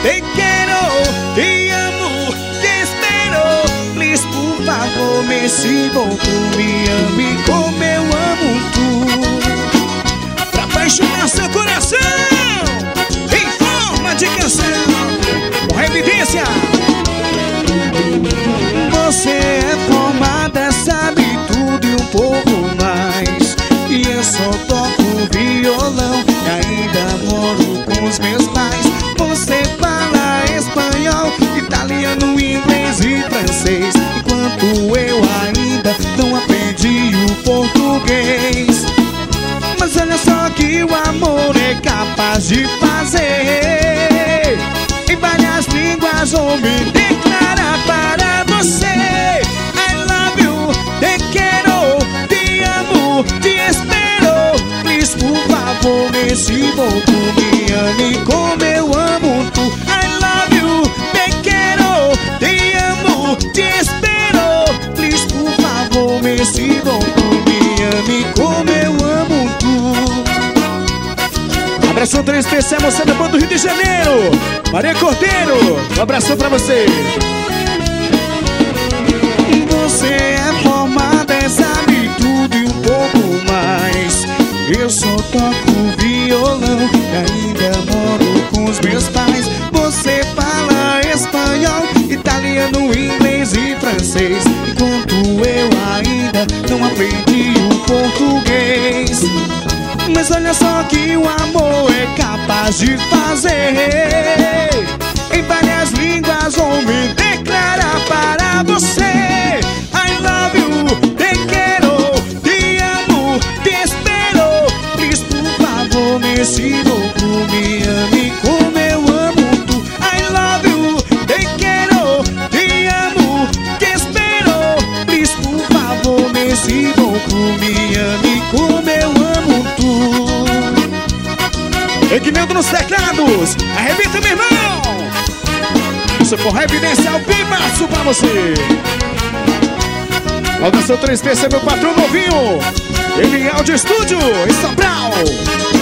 te quero, te amo, te espero. Please, por favor, me siga, me ame como eu amo tu. Pra apaixonar seu coração em forma de canção, com evidência. Você é formada, sabe tudo e um pouco mais. E eu só toco violão e ainda moro com os meus pais. Você fala espanhol, italiano, inglês e francês, enquanto eu ainda não aprendi o português. Mas olha só que o amor é capaz de fazer. Em várias línguas vou me declarar para você. I love you, te quero, te amo, te espero. Please, por favor, me siga, me ame como eu amo tu. I love you, te quero, te amo, te espero. Please, por favor, me siga, me ame como eu amo tu. Abração 3 especial, você da banda do Rio de Janeiro, Maria Cordeiro, um abração pra você. Você é formada, sabe tudo e um pouco mais. Eu só toco violão e ainda moro com os meus pais. Você fala espanhol, italiano, inglês e francês, enquanto eu ainda não aprendi o português. Mas olha só que o amor é capaz de fazer. Em várias línguas vou me declarar para você. I love you, te quero, te amo, te espero. Please, por favor, me siga, me ame como eu amo tu. I love you, te quero, te amo, te espero. Please, por favor, me siga, me ame como eu amo tu. Equilíbrio nos teclados, arrebenta, meu irmão. Isso for evidência ao vivaço pra você. Audação 3PC, meu patrão novinho. Ele é áudio estúdio em Sobral.